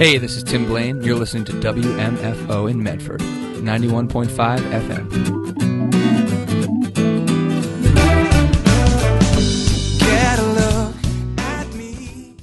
Hey, this is Tim Blaine. You're listening to WMFO in Medford, 91.5 FM. Get a look at me.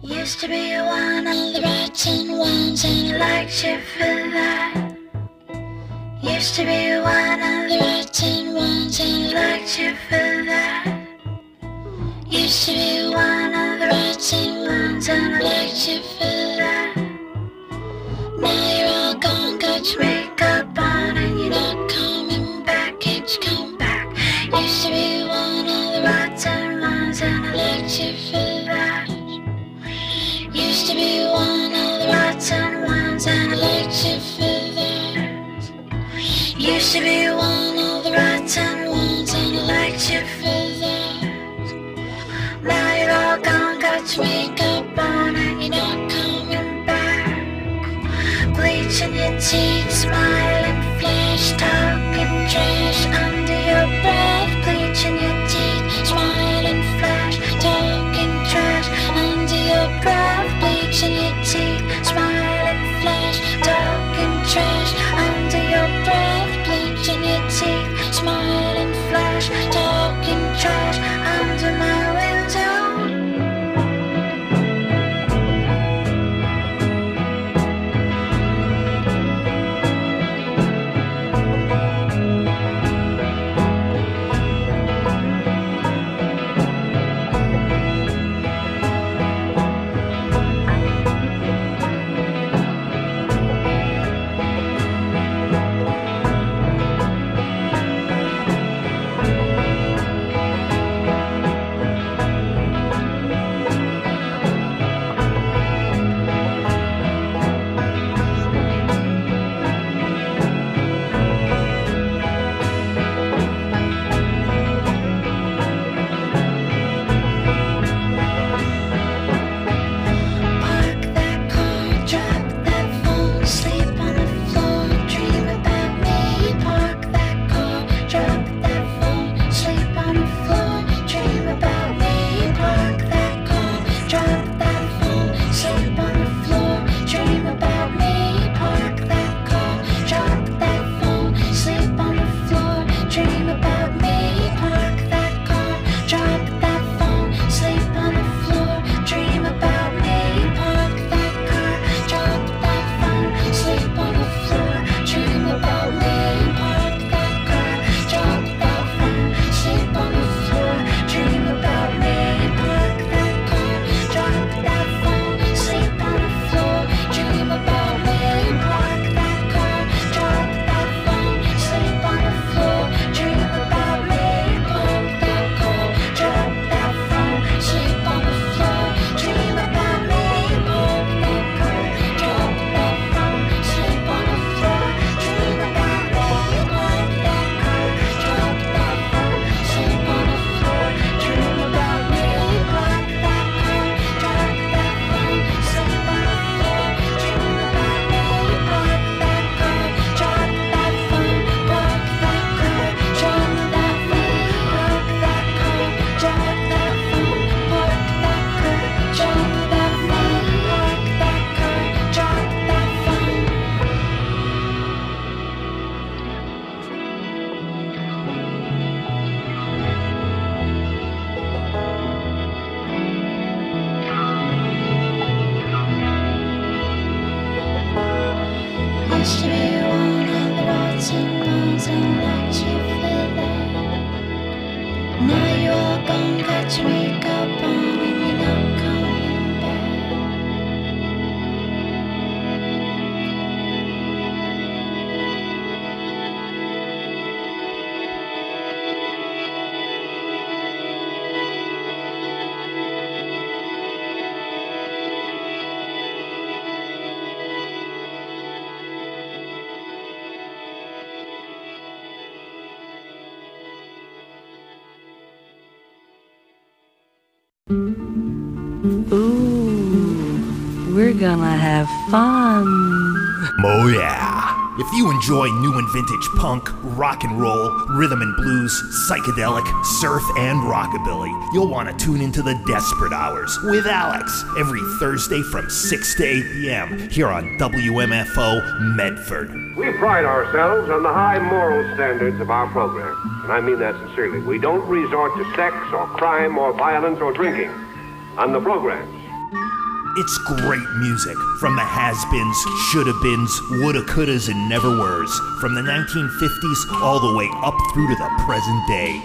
Used to be one of the rotten ones and I liked you for that. Used to be one of the rotten ones and I liked you for that. Used to be one of the rotten ones and I liked you for that. Now you're all gone, got your makeup on and you're not coming back. Can't you come back? Used to be one of the rotten ones and I liked you for that. Used to be one of the rotten ones and I liked you for that. Used to be one of the rotten ones and I liked you for that. Now you're all gone, got your makeup on and you're not coming back. Bleaching your teeth, smiling, flash, talking trash under your breath. Bleaching your teeth, smiling, flash, talking trash under your breath. Bleaching your teeth, smiling, flash, talking trash under your breath. Bleaching your teeth, smiling, flash, talking trash under my window. Used to be one of the rotten ones and I liked you for that. Now you're all gone, got your makeup on and you're not coming back. Ooh, we're gonna have fun. Oh yeah. If you enjoy new and vintage punk, rock and roll, rhythm and blues, psychedelic, surf, and rockabilly, you'll want to tune into the Desperate Hours with Alex every Thursday from 6 to 8 p.m. here on WMFO Medford. We pride ourselves on the high moral standards of our program, and I mean that sincerely. We don't resort to sex or crime or violence or drinking on the programs. It's great music from the has-beens, shoulda-beens, woulda, couldas, and never-weres. From the 1950s all the way up through to the present day.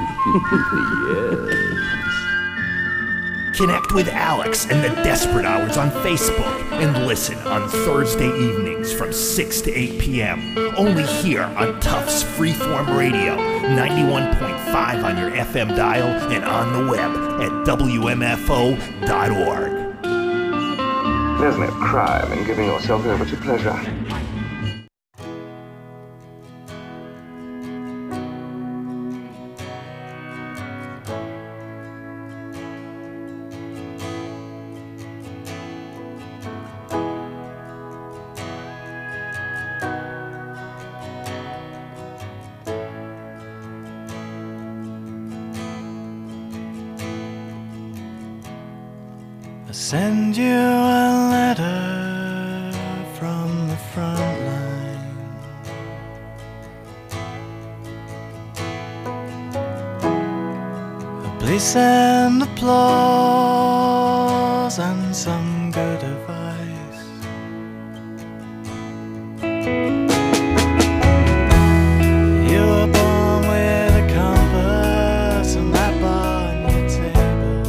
Yes. Connect with Alex and the Desperate Hours on Facebook and listen on Thursday evenings from 6 to 8 p.m. Only here on Tufts Freeform Radio, 91.5 on your FM dial and on the web at WMFO.org. There's no crime in giving yourself over to pleasure. I send you a letter from the front line. Please send applause and some good advice. You were born with a compass and that bar on your table.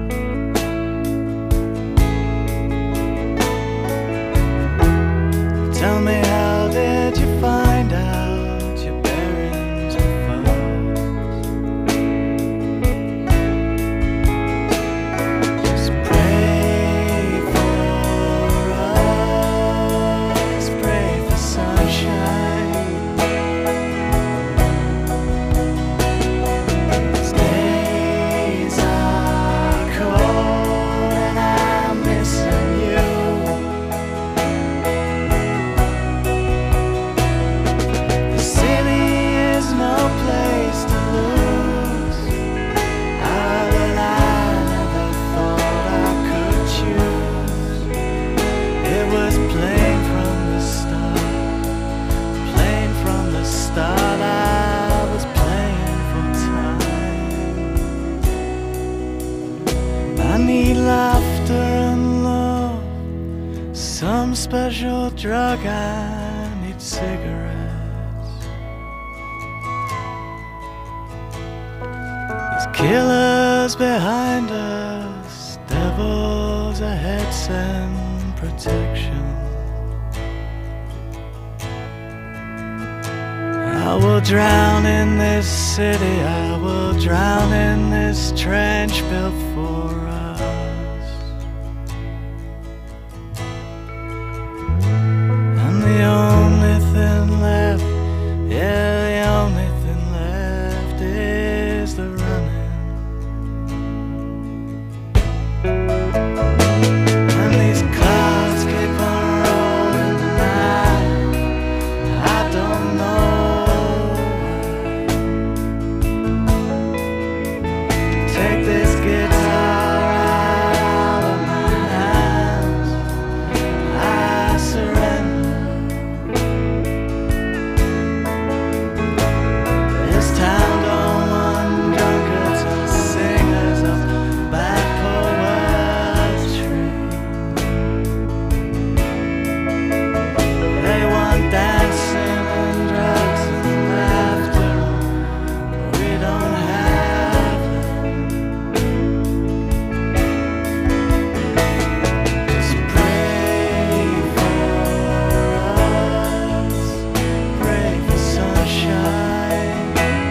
Tell me, how did you find out your bearings were false? Just pray for us, pray for sunshine. These days are cold and I'm missing you. The city is no place to lose. But I never thought I could choose. It was plain from the start, plain from the start. I was playing for time. I need laughter and love, some special drug. I need cigarettes. There's killers behind us, devils ahead, send protection. I will drown in this city, I will drown in this trench built for us. And the only thing left, yeah, the only thing left is the running. And these clouds keep on rolling and I don't know why. Take this guitar out of my hands, I surrender. This town don't want drunkards or singers of bad poetry. They want dancing and drugs and laughter. We don't have them. Just pray for us, pray for sunshine.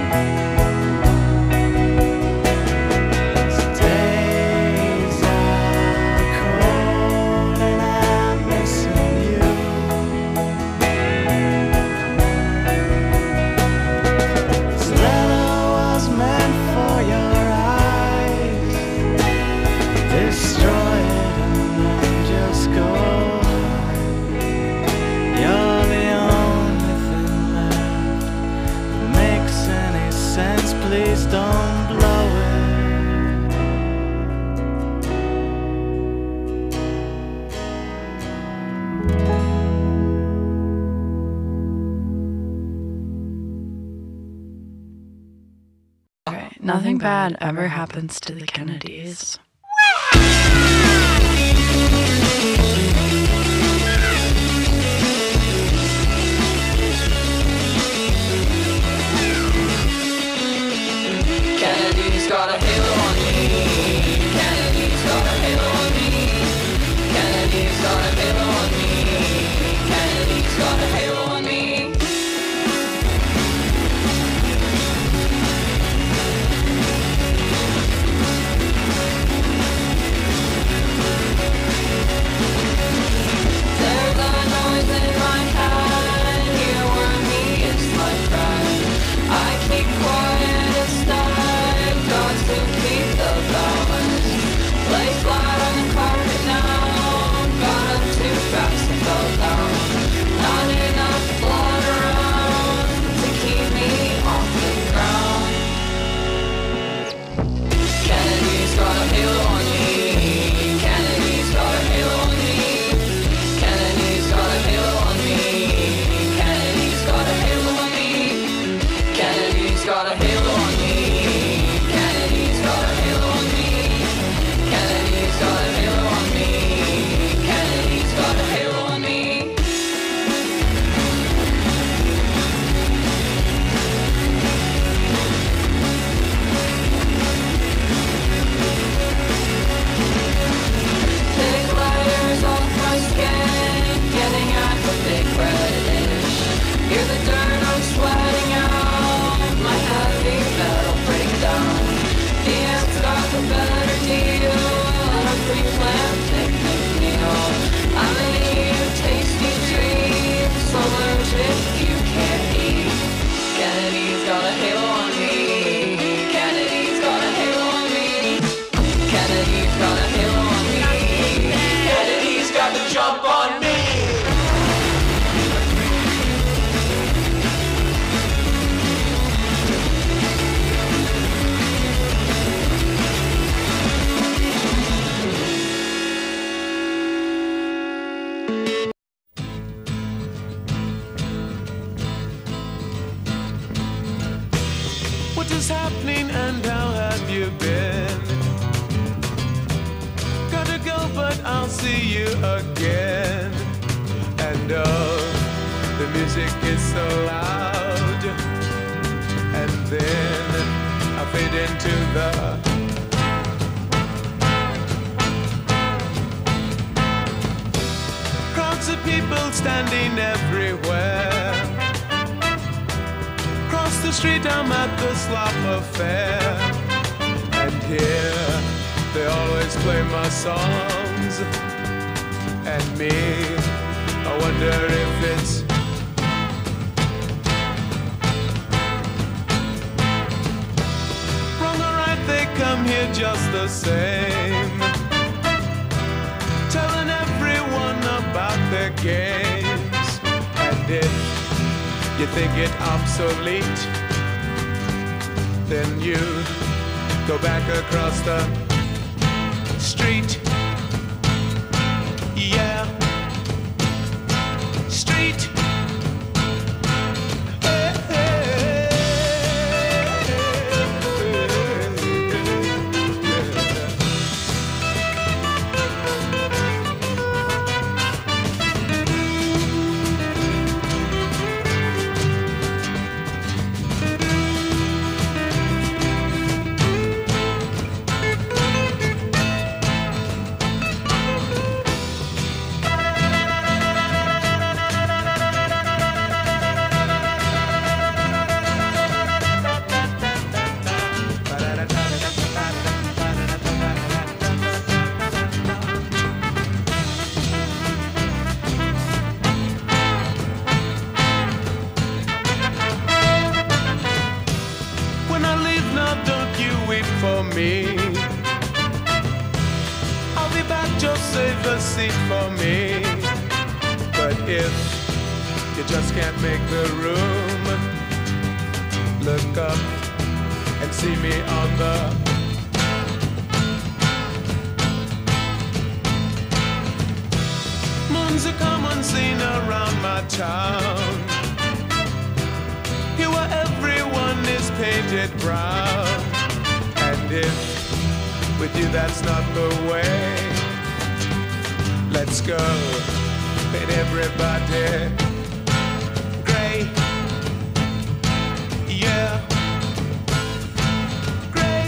These days are cold and I'm missing you. This letter was meant for your eyes. Destroy it and then just go hide. You're the only thing left that makes any sense. Please don't blow it. Okay, nothing bad ever happens to the Kennedys. music is so loud, and then I fade into the crowds of people standing everywhere. Across the street I'm at the Slop Affair, and here they always play my songs. And me, I wonder if it's wrong or right, they come here just the same, telling everyone about their games. And if you think it obsolete, then you go back across the street. Yeah, street. I'll be back, just save a seat for me. But if you just can't make the room, look up and see me on the moon's a common scene around my town, here where everyone is painted brown. And if with you that's not the way, let's go, paint everybody gray. Yeah, gray.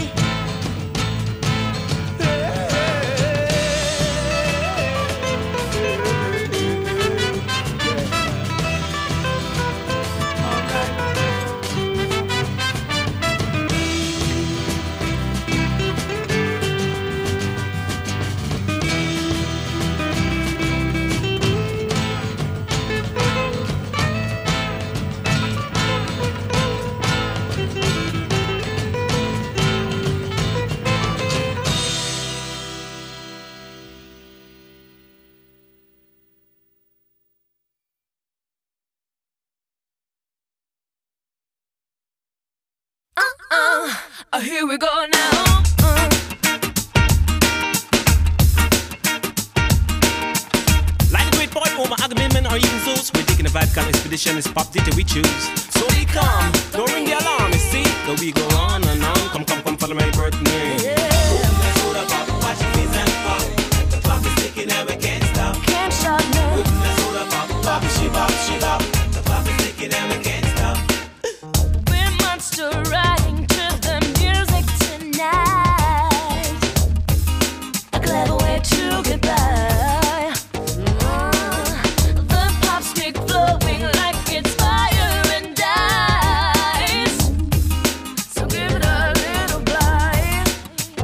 Here we go now. Like the great poet Omar Agamemnon or even Zeus, we're taking a Vatican expedition, it's pop DJ we choose. So we come, don't ring the alarm, you see, that we go on and on. Come, follow my birthday. Watch the things and pop. The clock is ticking and we can't stop. Can't stop now. Pop, she bop. The clock is ticking and we can't stop. We're monster riding to the music tonight. A clever way to get by. The pop stick flowing like it's fire and ice. So give it a little bite.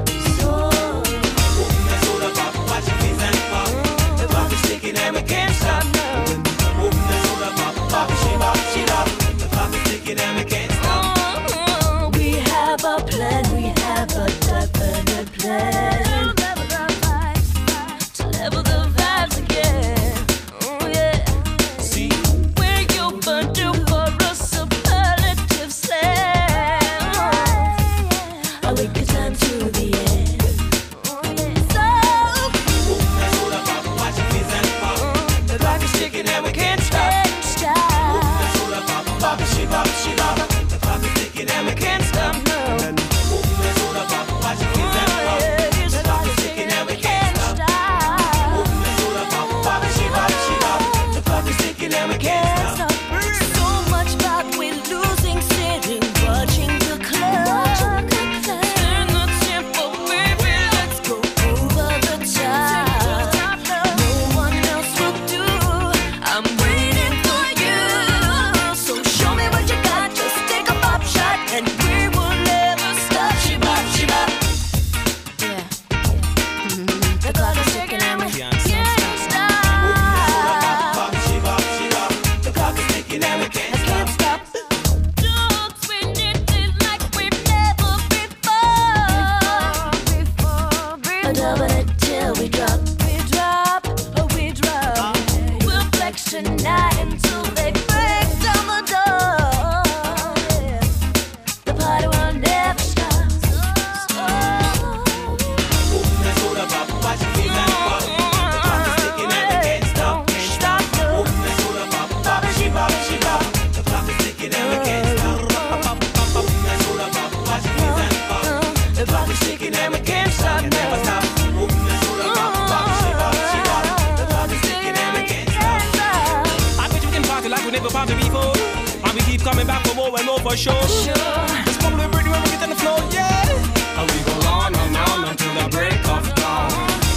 never party before. And we keep coming back for more and more for sure. It's probably pretty when we get on the floor, yeah. And we go on and on until the break of dawn.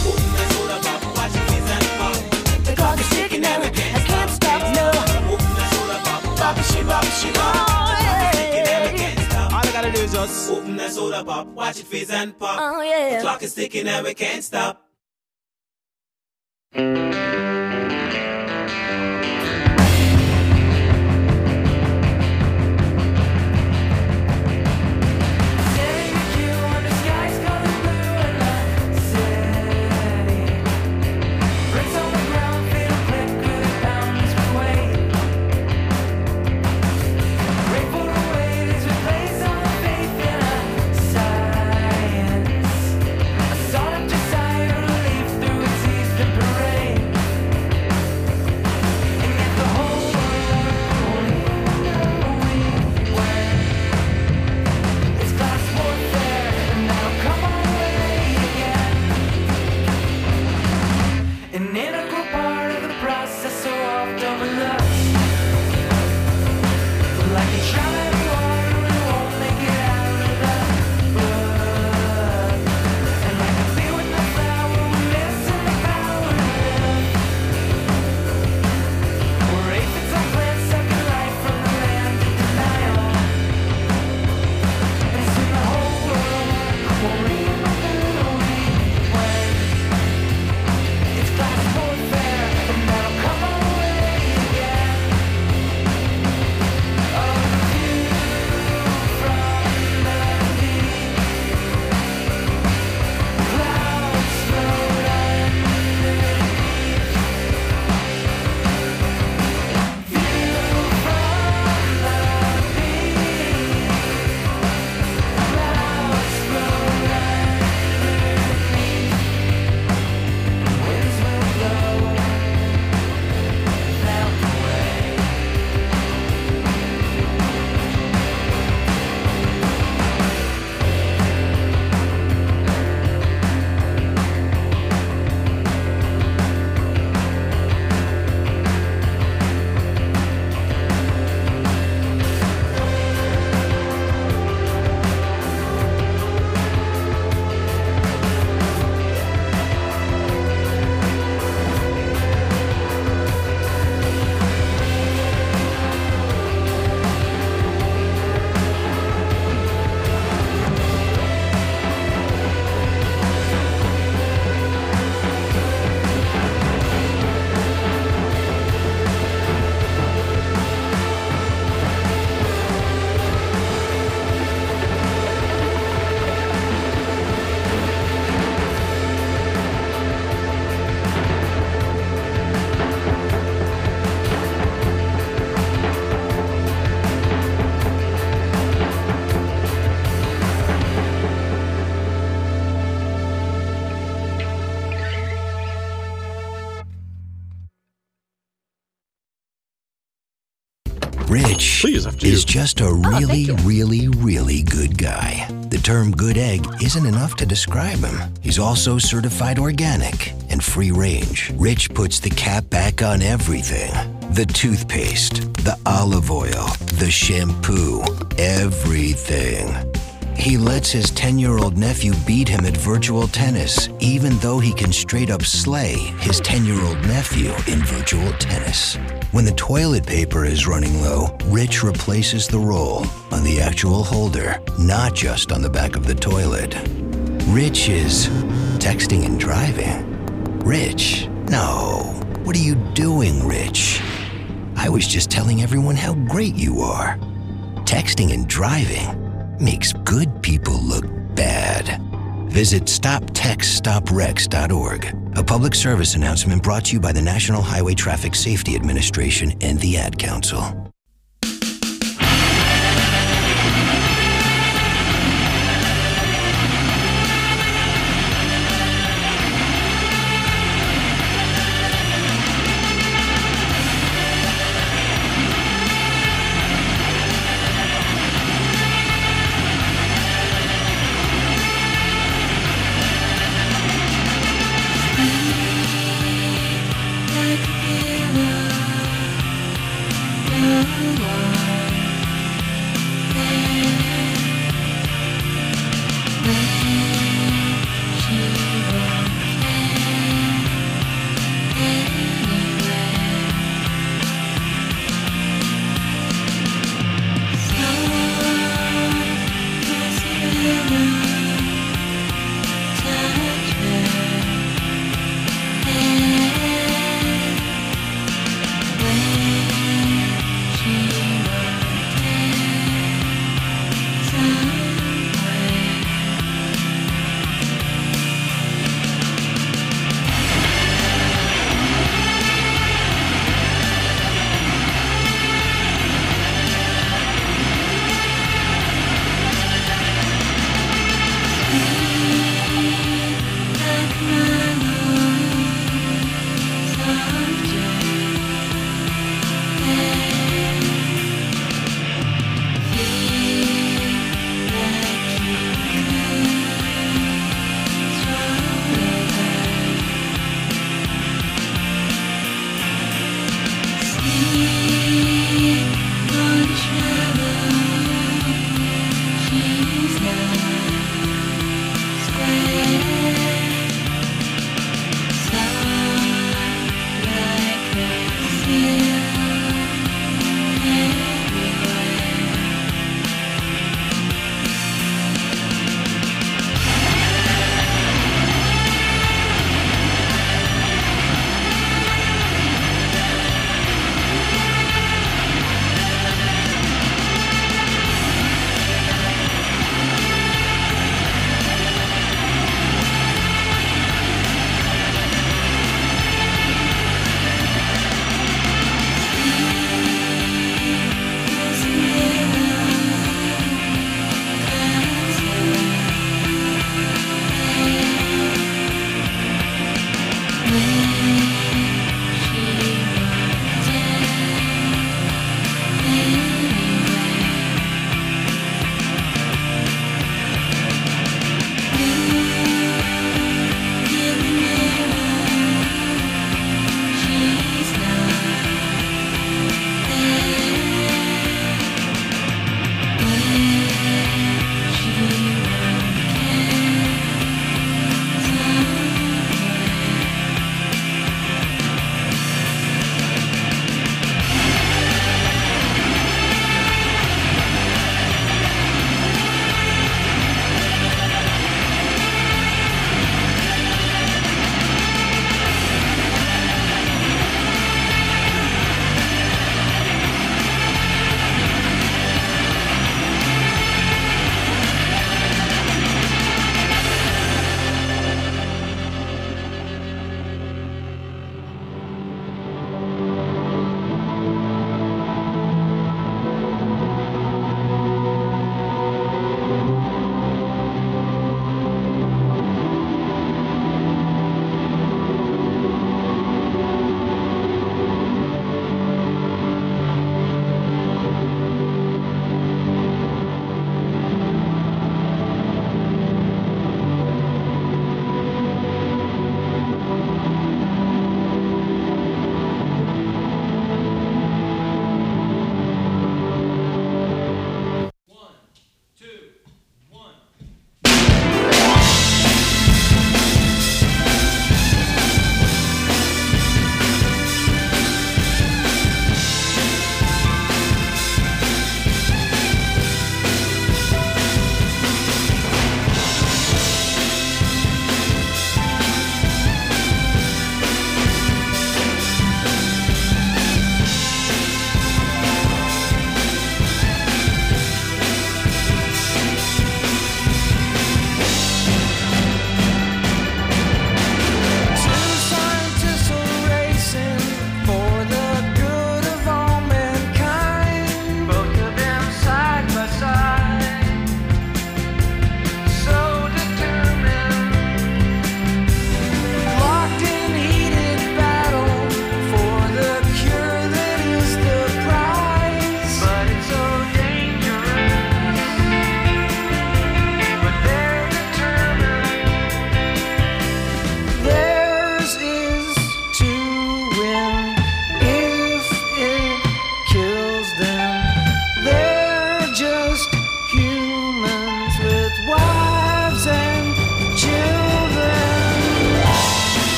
The clock is ticking and I can't stop, no. Bop, she, oh, yeah. All I gotta do is just open that soda pop, watch it fizz and pop. Oh, yeah. The clock is ticking and we can't stop. Rich is just a really good guy. The term good egg isn't enough to describe him. He's also certified organic and free range. Rich puts the cap back on everything. The toothpaste, the olive oil, the shampoo, everything. He lets his 10-year-old nephew beat him at virtual tennis, even though he can straight up slay his 10-year-old nephew in virtual tennis. When the toilet paper is running low, Rich replaces the roll on the actual holder, not just on the back of the toilet. Rich is texting and driving. Rich, no. What are you doing, Rich? I was just telling everyone how great you are. Texting and driving makes good people look bad. Visit StopTextStopWrecks.org. A public service announcement brought to you by the National Highway Traffic Safety Administration and the Ad Council. Like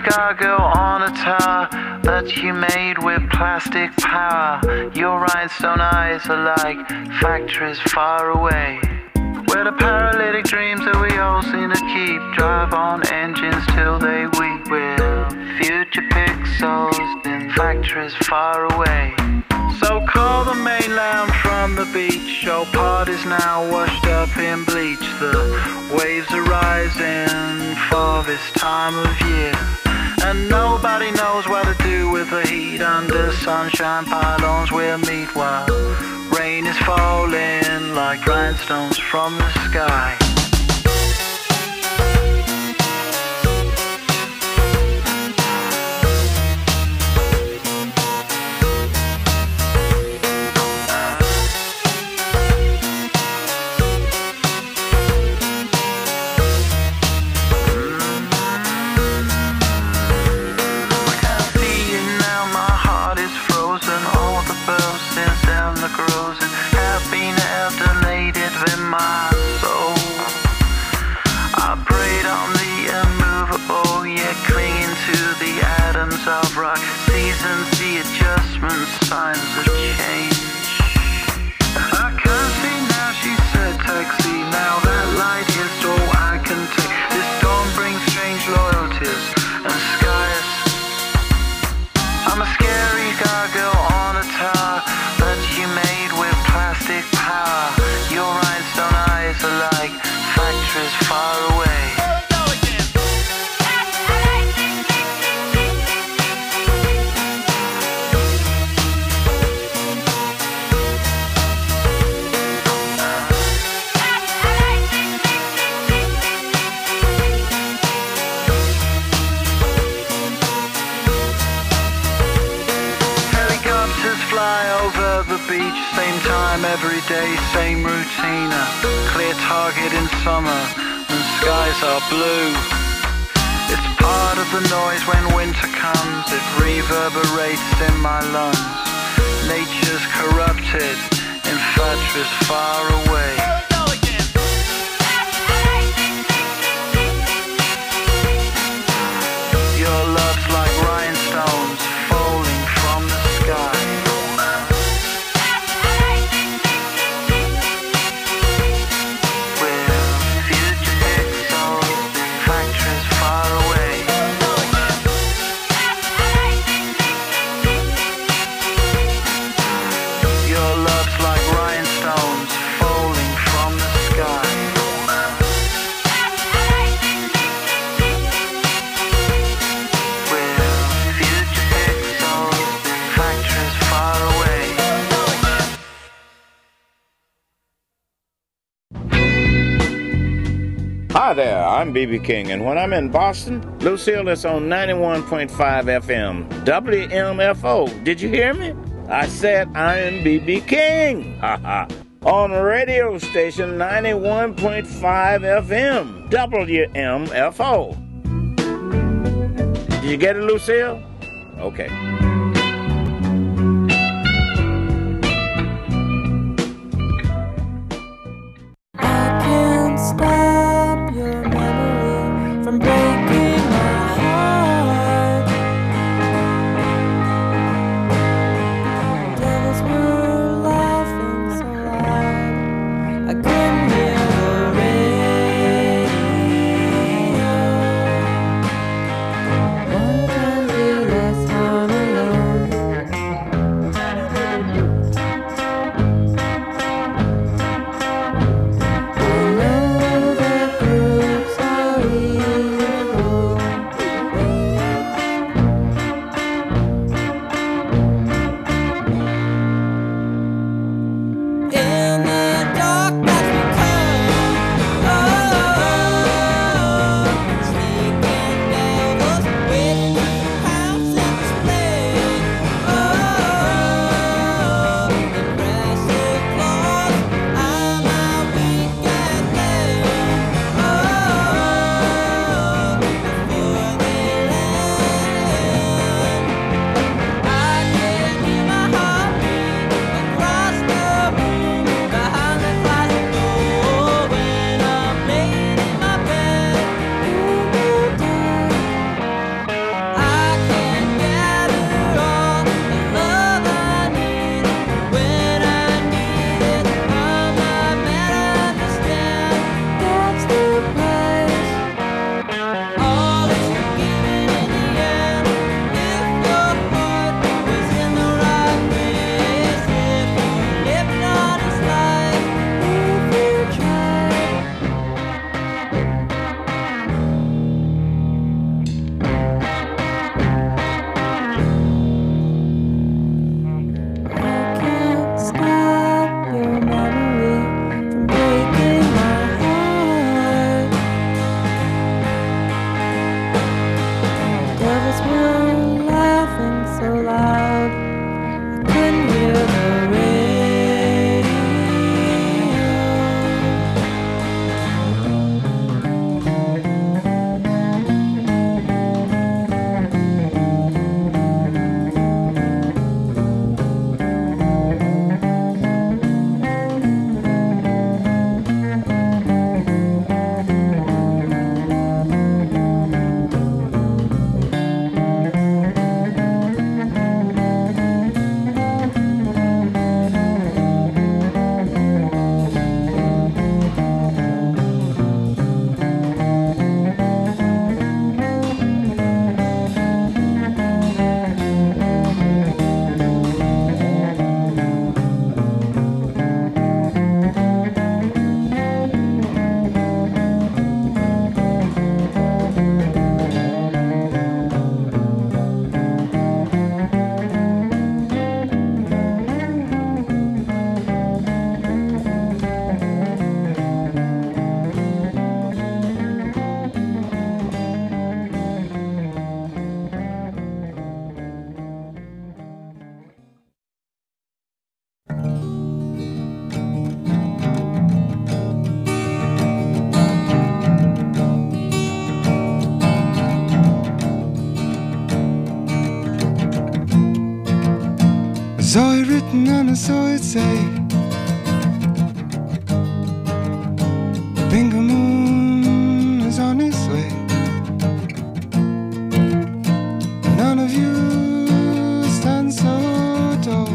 gargoyle on a tower that you made with plastic power. Your rhinestone eyes are like factories far away, where the paralytic dreams that we all seem to keep drive on engines till they weep. We're future pixels in factories far away. So call the mainland from the beach. Your part is now washed up in bleach. The waves are rising for this time of year, and nobody knows what to do with the heat. Under sunshine pylons we'll meet while rain is falling like rhinestones from the sky. Of rock, seasons, the adjustments, signs of change. I can't see now, she said, taxi. Now that light is all I can take. This dawn brings strange loyalties and skies. I'm a scary gargoyle on a tower that you made with plastic power. Your rhinestone eyes are like factories far away. Beach, same time every day, same routine. A clear target in summer and skies are blue. It's part of the noise when winter comes. It reverberates in my lungs. Nature's corrupted in factories far away. Your love's like rhinestones falling from the sky. Hi there, I'm B.B. King, and when I'm in Boston, Lucille is on 91.5 FM, WMFO. Did you hear me? I said I am B.B. King. On radio station 91.5 FM, WMFO. Did you get it, Lucille? Okay. From breaking my heart, devils were laughing so loud I couldn't hear the radio. One time the last time Zoe written on it, so it say. Bingo Moon is on its way. None of you stand so tall.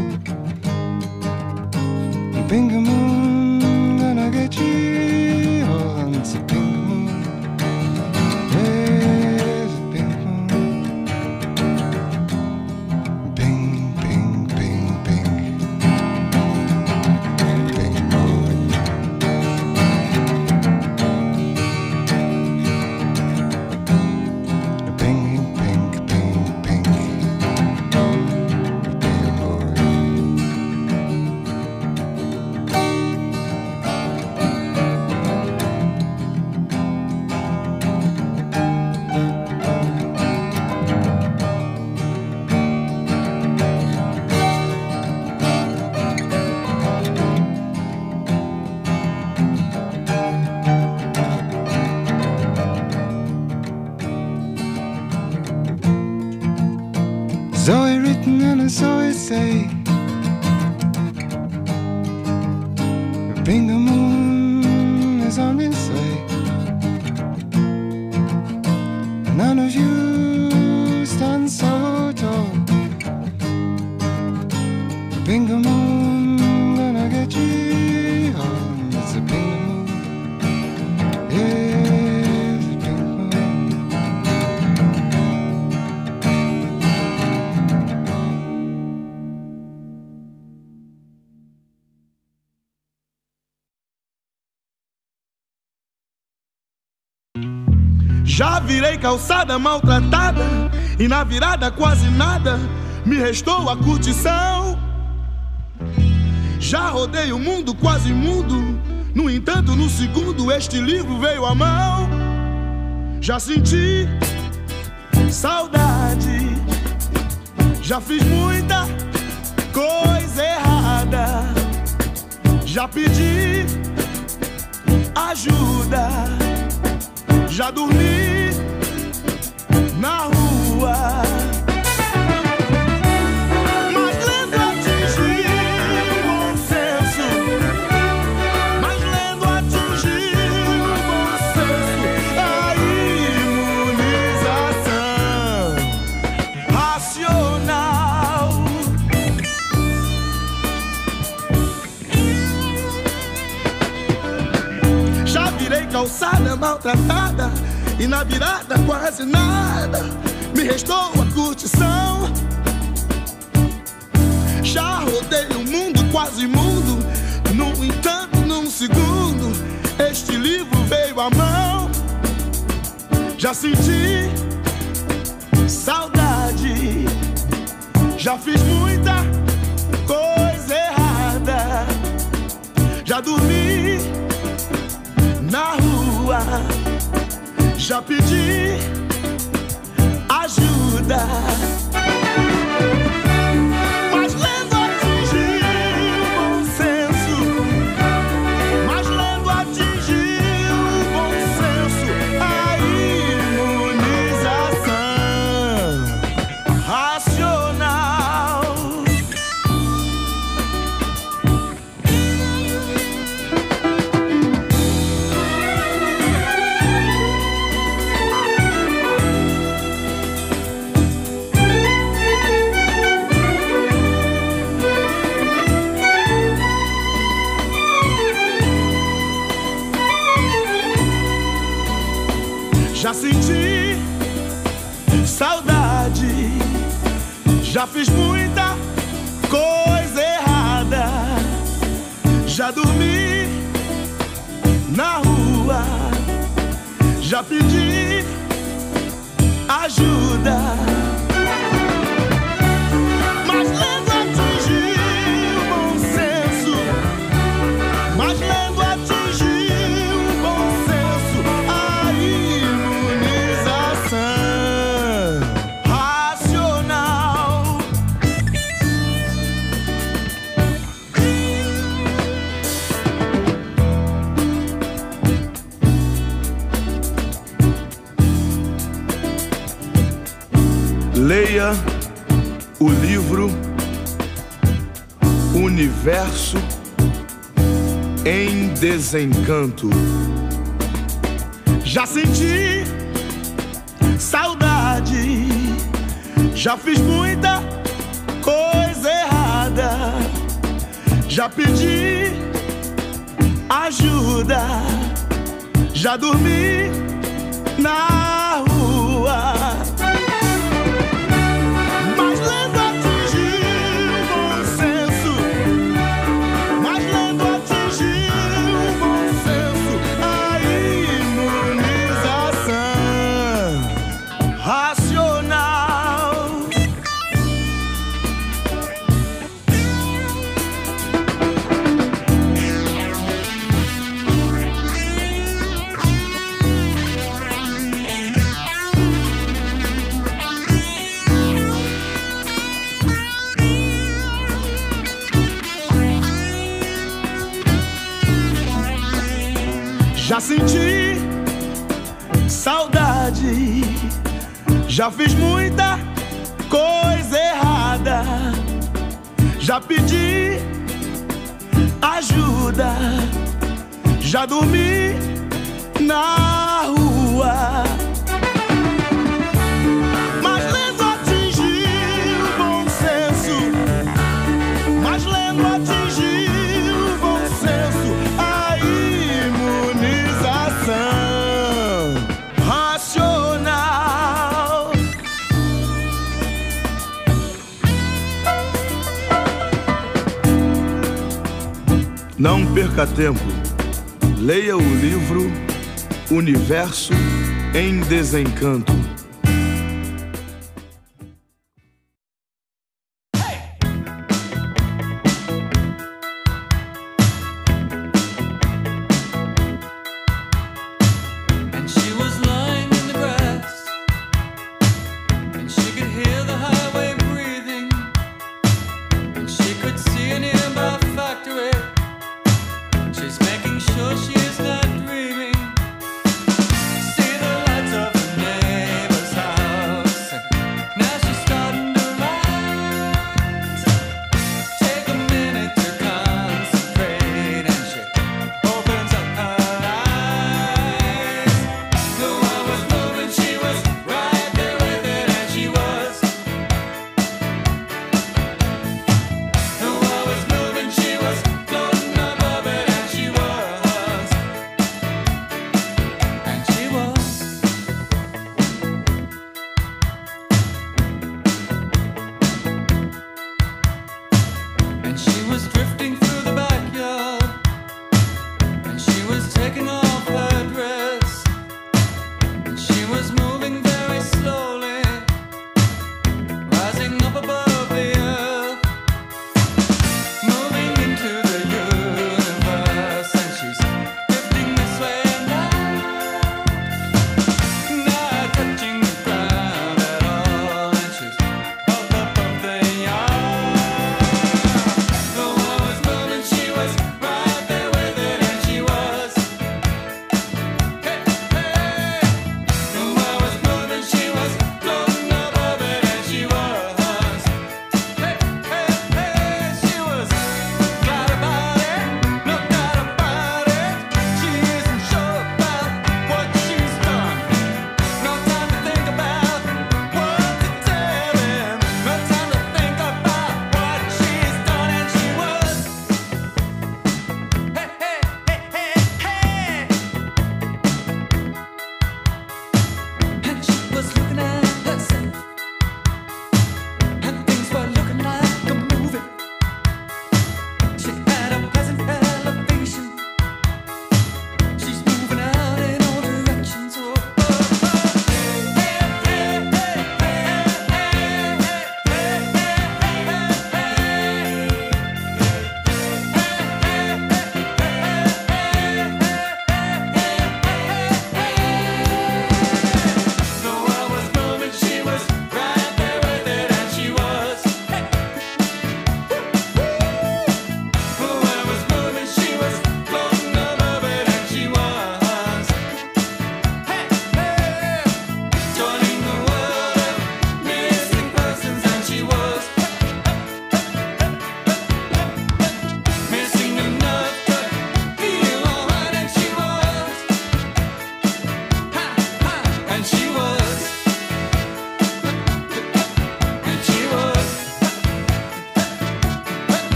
Bingo Moon gonna get you all. It's a Bingo Moon. There's a Bingo Moon. Bing, bing, bing, bing. Bing Moon. Bing, bing, bing, bing. Bing Moon. Zoe written on it, so it say. Bingo Moon is on its way. None of you stand so tall. Bingo Moon gonna get you home. It's a Bingo Moon. Yeah, it's a Bingo Moon. Já virei calçada maltratada e na virada quase nada me restou a curtição. Já rodei o mundo quase mudo, no entanto no segundo este livro veio à mão. Já senti saudade, já fiz muita coisa errada, já pedi ajuda, já dormi na rua, mas lendo atingi o bom senso, mas lendo atingi o bom senso, a imunização racional. Já virei calçada maltratada e na virada quase nada me restou a curtição. Já rodei o mundo quase mundo, no entanto num segundo este livro veio à mão. Já senti saudade, já fiz muita coisa errada, já dormi na rua, já pedi ajuda, mas lendo atingi o bom senso, mas lendo atingi o bom senso, a imunização racional. Já senti saudade, já fiz muita coisa errada, já dormi na rua, já pedi ajuda, mas lendo atingi o bom senso, mas lendo atingi o bom senso, a imunização racional. Leia o livro universo em desencanto. Já senti saudade, já fiz muita coisa errada, já pedi ajuda, já dormi na rua. Mas lendo atingiu o bom senso, mas lendo atingiu o bom senso, a imunização racional. Já senti saudade, já fiz muita coisa errada, já pedi ajuda, já dormi na rua. Mas lendo atingiu o bom senso, mas lendo atingiu o bom senso, a imunização racional. Não perca tempo, leia o livro Universo em Desencanto. Sure she is not dreaming. See the lights of the name.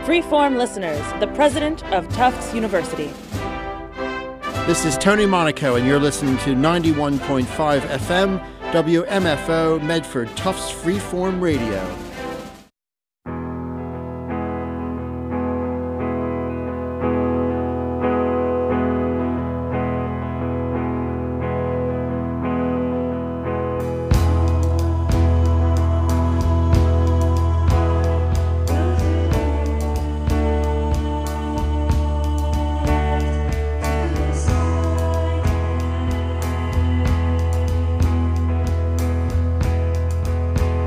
Freeform listeners, the president of Tufts University. This is Tony Monaco, and you're listening to 91.5 FM, WMFO, Medford, Tufts Freeform Radio.